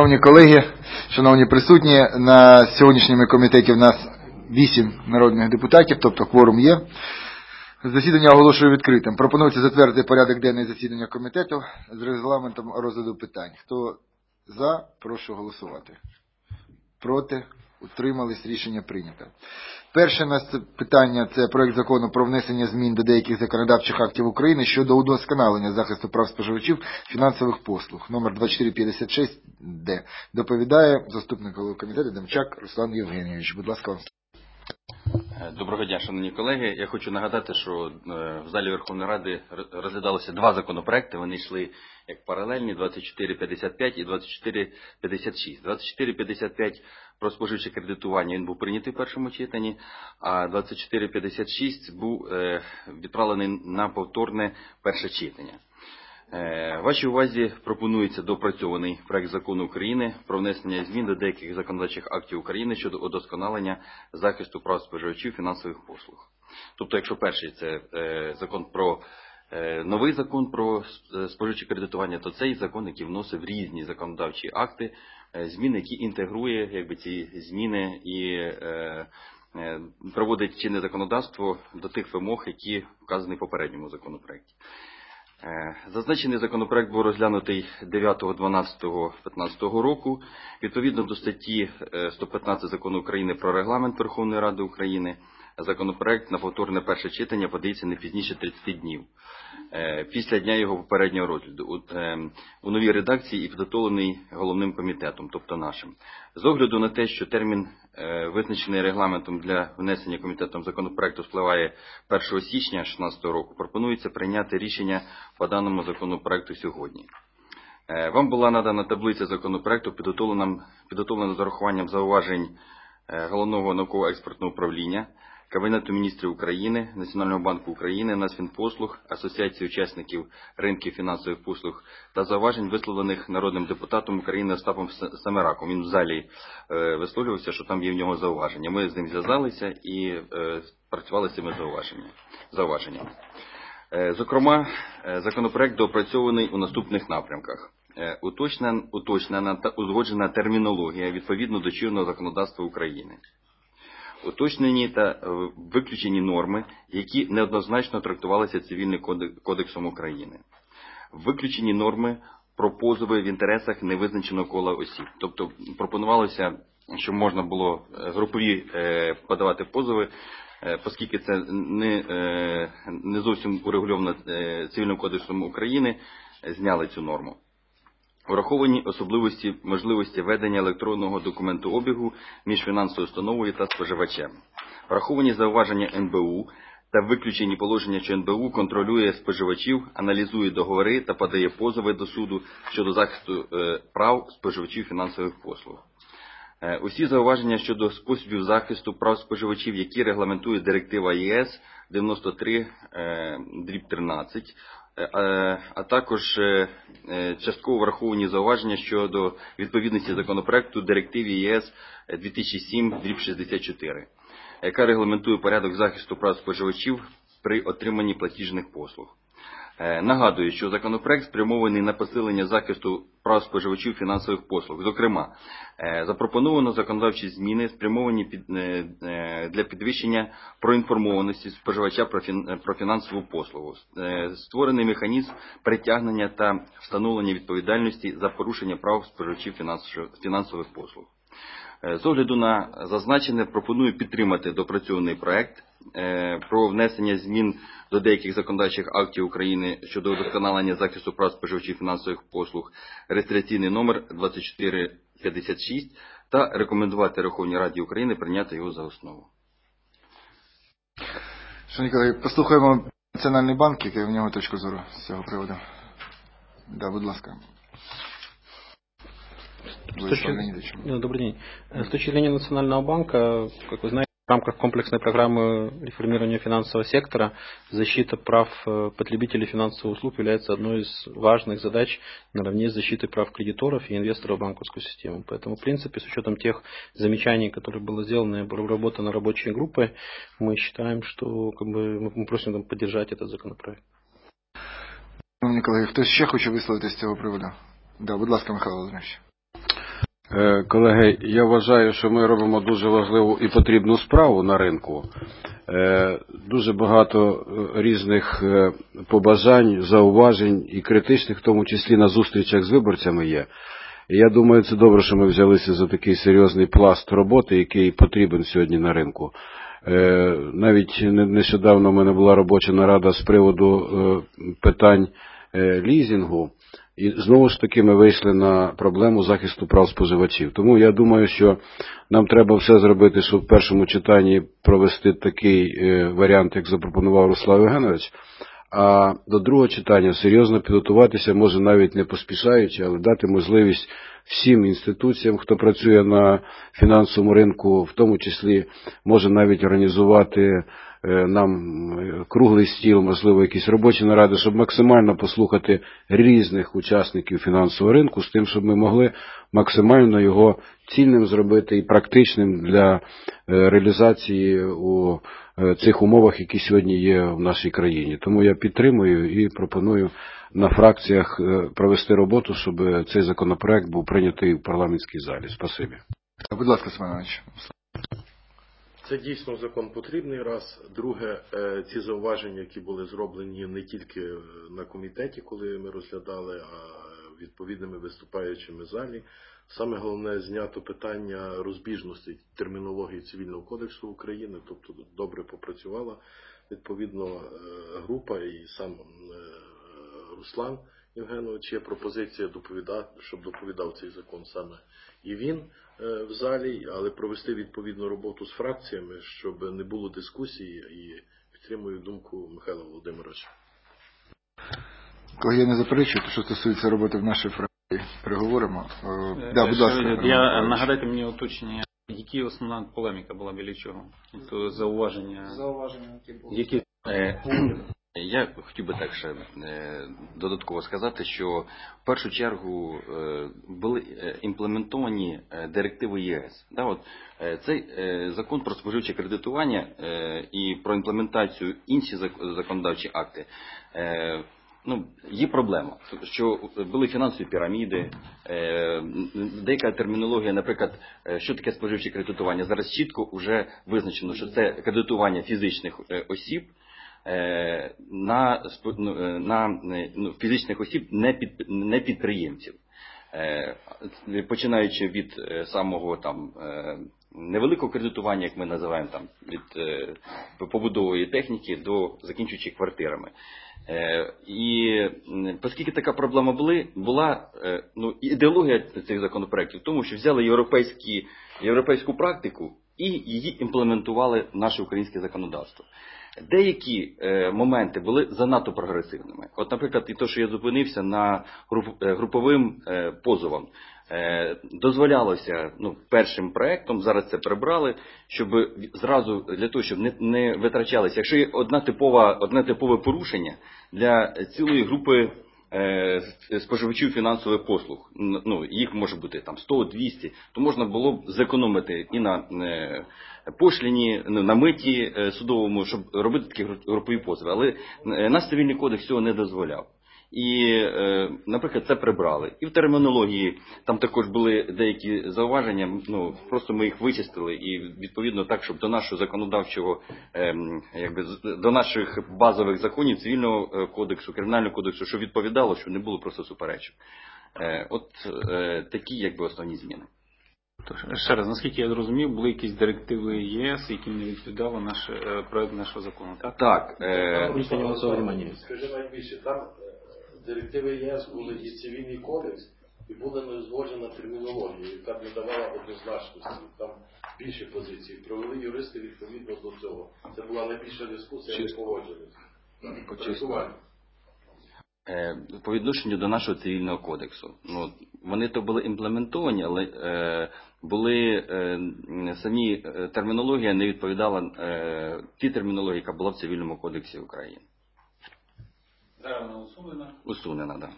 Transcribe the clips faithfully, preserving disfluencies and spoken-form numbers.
Шановні колеги, шановні присутні, на сьогоднішньому комітеті в нас вісім народних депутатів, тобто кворум є. Засідання оголошую відкритим. Пропонується затвердити порядок денний засідання комітету з регламентом розгляду питань. Хто за, прошу голосувати. Проти, утримались, рішення прийнято. Перше у нас питання – це проект закону про внесення змін до деяких законодавчих актів України щодо удосконалення захисту прав споживачів фінансових послуг. Номер двадцять чотири п'ятдесят шість Д. Доповідає заступник голови комітету Демчак Руслан Євгенійович. Будь ласка, вам. Доброго дня, шановні колеги. Я хочу нагадати, що в залі Верховної Ради розглядалися два законопроекти. Вони йшли як паралельні – двадцять чотири п'ятдесят п'ять і двадцять чотири п'ятдесят шість. двадцять чотири п'ятдесят п'ять про споживче кредитування він був прийнятий в першому читанні, а двадцять чотири п'ятдесят шість був відправлений на повторне перше читання. Вашій увазі пропонується доопрацьований проект закону України про внесення змін до деяких законодавчих актів України щодо удосконалення захисту прав споживачів фінансових послуг. Тобто, якщо перший це закон про новий закон про споживче кредитування, то цей закон, який вносив різні законодавчі акти, зміни, які інтегрує якби, ці зміни і проводить чинне законодавство до тих вимог, які вказані в попередньому законопроекті. Зазначений законопроект був розглянутий дев'ятого дванадцятого п'ятнадцятого року. Відповідно до статті сто п'ятнадцять Закону України про регламент Верховної Ради України, законопроект на повторне перше читання подається не пізніше тридцяти днів після дня його попереднього розгляду у новій редакції і підготовлений головним комітетом, тобто нашим. З огляду на те, що термін, визначений регламентом для внесення комітетом законопроекту, спливає першого січня дві тисячі шістнадцятого року, пропонується прийняти рішення по даному законопроекту сьогодні. Вам була надана таблиця законопроекту, підготовлена, підготовлена з урахуванням зауважень Головного науково-експертного управління, Кабінету міністрів України, Національного банку України, Нацфінпослуг, Асоціації учасників ринків фінансових послуг та зауважень, висловлених народним депутатом України Остапом Семераком. Він в залі висловлювався, що там є в нього зауваження. Ми з ним зв'язалися і працювали з цими зауваженнями. Зокрема, законопроект доопрацьований у наступних напрямках. Уточнена, уточнена та узгоджена термінологія відповідно до чинного законодавства України. Уточнені та виключені норми, які неоднозначно трактувалися Цивільним кодексом України. Виключені норми про позови в інтересах невизначеного кола осіб. Тобто пропонувалося, що можна було групові подавати позови, оскільки це не, не зовсім урегульовано Цивільним кодексом України, зняли цю норму. Враховані особливості можливості ведення електронного документообігу між фінансовою установою та споживачем. Враховані зауваження ен бе у та виключені положення, що ен бе у контролює споживачів, аналізує договори та подає позови до суду щодо захисту прав споживачів фінансових послуг. Усі зауваження щодо способів захисту прав споживачів, які регламентує директива ЄС дев'яносто три тринадцять, а також частково враховані зауваження щодо відповідності законопроекту директиві ЄС дві тисячі сім шістдесят чотири, яка регламентує порядок захисту прав споживачів при отриманні платіжних послуг. Нагадую, що законопроект спрямований на посилення захисту прав споживачів фінансових послуг. Зокрема, запропоновано законодавчі зміни, спрямовані під, для підвищення проінформованості споживача про фінансову послугу. Створений механізм притягнення та встановлення відповідальності за порушення прав споживачів фінансових послуг. З огляду на зазначене, пропоную підтримати доопрацьований проект про внесення змін до деяких законодавчих актів України щодо удосконалення захисту прав споживачів фінансових послуг, реєстраційний номер двадцять чотири п'ятдесят шість, та рекомендувати Верховній Раді України прийняти його за основу. Шановні колеги, послухаємо Національний банк, який в нього точку зору з цього приводу. Да, будь ласка. С точки... Добрый день. С точки зрения Национального банка, как вы знаете, в рамках комплексной программы реформирования финансового сектора защита прав потребителей финансовых услуг является одной из важных задач наравне с защитой прав кредиторов и инвесторов в банковскую систему. Поэтому, в принципе, с учетом тех замечаний, которые было сделано и проработано рабочей группой, мы считаем, что как бы, мы просим там, поддержать этот законопроект. Шановні колеги, хтось ще хоче висловити з цього приводу? Да, будь ласка, Михайло Володимирович. Колеги, я вважаю, що ми робимо дуже важливу і потрібну справу на ринку. Дуже багато різних побажань, зауважень і критичних, в тому числі на зустрічах з виборцями є. І я думаю, це добре, що ми взялися за такий серйозний пласт роботи, який потрібен сьогодні на ринку. Навіть нещодавно в мене була робоча нарада з приводу питань лізінгу. І знову ж таки ми вийшли на проблему захисту прав споживачів. Тому я думаю, що нам треба все зробити, щоб в першому читанні провести такий варіант, як запропонував Руслан Євгенович, а до другого читання серйозно підготуватися, може навіть не поспішаючи, але дати можливість всім інституціям, хто працює на фінансовому ринку, в тому числі може навіть організувати нам круглий стіл, можливо, якісь робочі наради, щоб максимально послухати різних учасників фінансового ринку, з тим, щоб ми могли максимально його цільним зробити і практичним для реалізації у цих умовах, які сьогодні є в нашій країні. Тому я підтримую і пропоную на фракціях провести роботу, щоб цей законопроект був прийнятий в парламентській залі. Спасибі. Будь ласка, Семен Іванович. Це дійсно закон потрібний, раз. Друге, ці зауваження, які були зроблені не тільки на комітеті, коли ми розглядали, а відповідними виступаючими в залі. Саме головне, знято питання розбіжності термінології Цивільного кодексу України, тобто добре попрацювала відповідно група і сам Руслан Євгенович. Є пропозиція доповідати, щоб доповідав цей закон саме і він в залі, але провести відповідну роботу з фракціями, щоб не було дискусії, і підтримую думку Михайла Володимировича. Коли я не заперечую, то що стосується роботи в нашій фракції, переговоримо. Да, будь ласка. Я, нагадайте мені уточнення, які основна полеміка була біля чого? То зауваження. Зауваження, які були. Які... Я хотів би так ще додатково сказати, що в першу чергу були імплементовані директиви ЄС. Цей закон про споживче кредитування і про імплементацію інші законодавчі акти, ну, є проблема, що були фінансові піраміди, деяка термінологія, наприклад, що таке споживче кредитування. Зараз чітко вже визначено, що це кредитування фізичних осіб, на, на ну, фізичних осіб, не, під, не підприємців. Починаючи від самого там невеликого кредитування, як ми називаємо, там, від побудової техніки до закінчуючи квартирами. І оскільки така проблема були, була ну, ідеологія цих законопроєктів в тому, що взяли європейські, європейську практику і її імплементували в наше українське законодавство. Деякі е, моменти були занадто прогресивними. От, наприклад, і те, що я зупинився на груп, е, груповим е, позовам. Е, дозволялося ну, першим проектом, зараз це прибрали, щоб зразу для того, щоб не, не витрачалися. Якщо є одна типова, одне типове порушення для цілої групи е, споживачів фінансових послуг, ну, їх може бути там сто-двісті, то можна було б зекономити і на е, пошліні, на миті судовому, щоб робити такі групові позови. Але наш цивільний кодекс цього не дозволяв. І, наприклад, це прибрали. І в термінології там також були деякі зауваження, ну, просто ми їх вичистили і відповідно так, щоб до нашого законодавчого, якби, до наших базових законів, цивільного кодексу, кримінального кодексу, що відповідало, що не було просто суперечок. От такі, якби, основні зміни. Ще раз, наскільки я зрозумів, були якісь директиви ЄС, які не відповідали наш проект нашого закону, так? Так. Скажи найбільше, там директиви ЄС були і цивільний кодекс, і була неузгоджена термінологія, яка б не давала однозначності. Там більше позицій. Провели юристи відповідно до цього. Це була найбільша дискусія, не погоджувалися. По відношенню до нашого цивільного кодексу. Ну, вони то були імплементовані, але е, були е, самі термінологія не відповідала е, тій термінології, яка була в цивільному кодексі України. Зараз вона усунена? Усунена, так.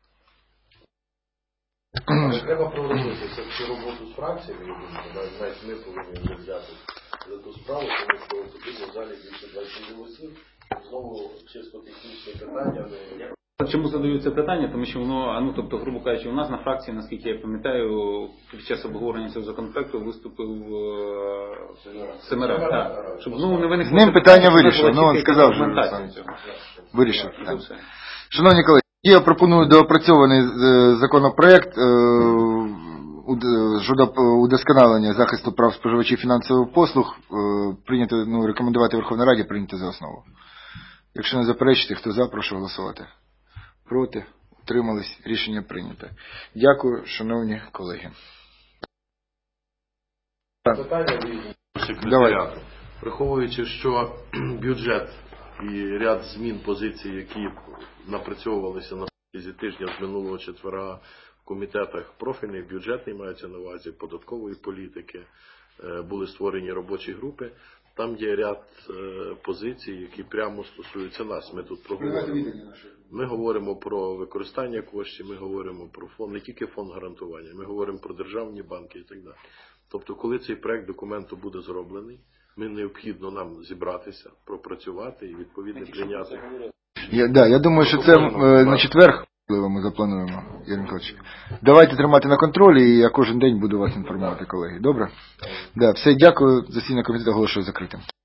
Але треба проводити цю роботу з фракціями, навіть ми повинні вже взяти за ту справу, тому що потрібно в залі більше двадцять голосів, знову чисто технічні питання. Чому задаю це питання? Тому що воно, ну тобто, грубо кажучи, у нас на фракції, наскільки я пам'ятаю, під час обговорення цього законопроекту виступив е, Семерак. Так. Щоб знову не виникло. З ним питання вирішено. Ну, Ну, він сказав, що вирішив. Шановні колеги, я пропоную доопрацьований е, законопроект е, уд- щодо удосконалення захисту прав споживачів фінансових послуг, е, прийняти, ну, рекомендувати Верховній Раді прийняти за основу. Якщо не заперечити, хто за, прошу голосувати. Проти, утримались, рішення прийнято. Дякую, шановні колеги. Питання від секретаріату. Враховуючи, що бюджет і ряд змін позицій, які напрацьовувалися на протязі тижня з минулого четверга в комітетах профільних, бюджетний мається на увазі, податкової політики, були створені робочі групи. Там є ряд е, позицій, які прямо стосуються нас. Ми тут проговоримо. Ми говоримо про використання коштів, ми говоримо про фонд, не тільки фонд гарантування, ми говоримо про державні банки і так далі. Тобто, коли цей проект документу буде зроблений, ми необхідно нам зібратися, пропрацювати і відповідно прийняти. Я, да, я думаю, що це е, на четвер ми заплануємо, Юрій Миколаївич. Давайте тримати на контролі, і я кожен день буду вас інформувати, колеги. Добре? Да, все, дякую. Засідання комітету оголошую закритим.